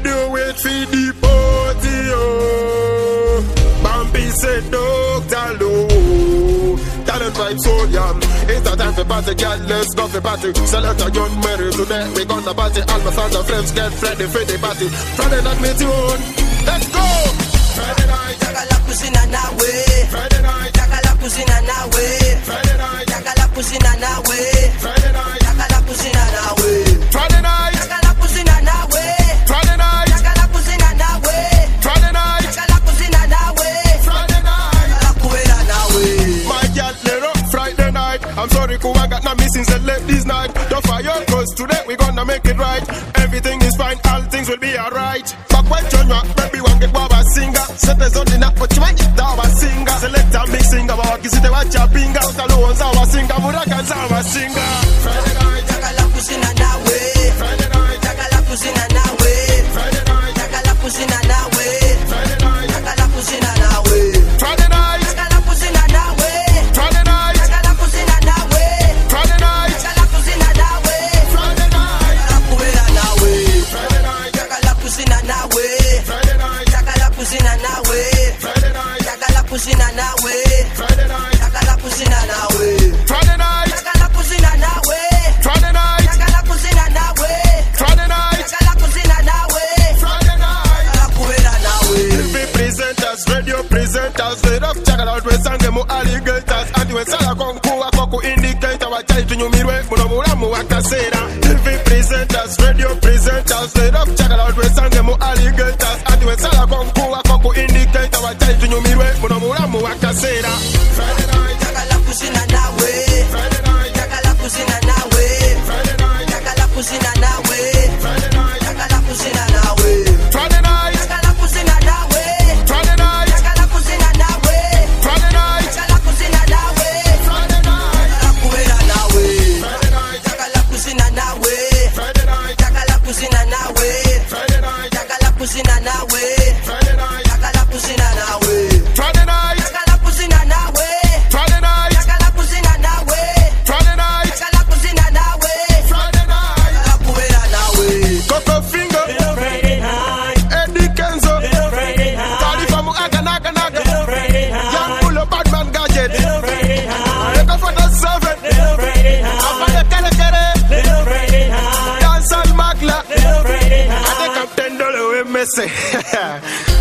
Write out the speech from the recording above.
do it for the party, oh. Bambi said, Dr. Low. Talent vibe so young. It's a time for party, girl, let's go for party. Select a young Mary today, we gonna party. All my fans and friends get ready for the party. Friday night, me tune. Let's go! Friday night, Jaga la kusina nawe. Friday night, Jaga la kusina nawe. Friday night, Jaga la kusina nawe. Friday night, Jaga la kusina nawe. Friday night, Jaga la kusina nawe. Friday night, Jaga la kusina nawe. Friday night, Jaga la kusina nawe. Friday night. Jaga la kuwela nawe. My girl, let up Friday night. I'm sorry, I got no missing the ladies night. Don't fire, cause today we gonna make it right. Everything is fine, all things will be alright. Back when John Rock, baby, one get Baba singer. Set us on the night, but you might get our singer. Select a big singer, but kiss it, watch your finger. Out alone, our singer, Murakan's our singer. Friday night, Jaga la kusina nawe. Friday night, Jaga la kusina nawe. Friday night, Jaga la kusina nawe. Friday night, Jaga la kusina nawe. Friday night, Jaga la kusina nawe. Friday night, Jaga la kusina nawe. Friday night, Jaga la kusina nawe. Friday night, Jaga la kuwela nawe. Friday night, Jaga la kusina nawe. Friday night, Jaga la kusina nawe. Friday night, Jaga la kusina nawe. Friday night, Jaga la kusina nawe. Friday night, Jaga la kusina nawe. Friday night, Jaga la kusina nawe. Friday night, Jaga la kusina nawe. Friday night. Jaga la kuwela nawe. TV presenters, radio presenters, they rough check out we sang them alligators. And you sala konku akoku indicator wa chai tunyumirwe muno mulamu wakasera. TV presenters, radio presenters, they rough check out we sang them alligators. And you sala konku akoku indicator wa chai tunyumirwe muno mulamu wakasera. Friday night, Jaga la kusina nawe. Friday night, Jaga la kusina nawe. Friday night, Jaga la kusina nawe. Friday night, Jaga la kusina nawe. Friday night, Jaga la kusina nawe. Friday night, Jaga la kusina nawe. Friday night, Jaga la kusina nawe. Friday night, Jaga la kuwela nawe. Friday night, Jaga la kusina nawe. Friday night, Jaga la kusina nawe. Friday night, Jaga la kusina nawe. Friday night, Jaga la kusina nawe. Friday night, Jaga la kusina nawe. Friday night, Jaga la kusina nawe. Friday night, Jaga la kusina nawe. Friday night. Jaga la kuwela nawe. Coco Finger, Little Friday night, Eddie Kenzo, little Friday night, Khalifa Muaga Naga Naga, little Friday night, Young Bull Badman Gadget, little Friday night, Eka for the servant, little Friday night, Afana Kere Kere, little Friday night, Dancehall Magla, little Friday I night. think I'm $10 with Messi.